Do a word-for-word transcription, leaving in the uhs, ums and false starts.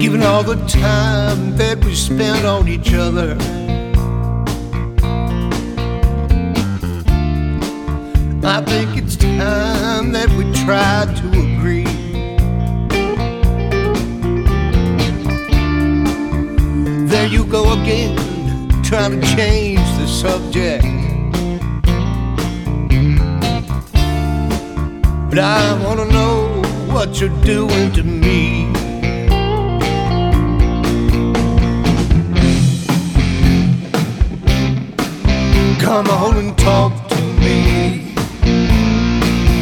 Even all the time that we spent on each other. I think it's time that we try to agree. There you go again, trying to change the subject. But I wanna know what you're doing to me. Come on and talk to me.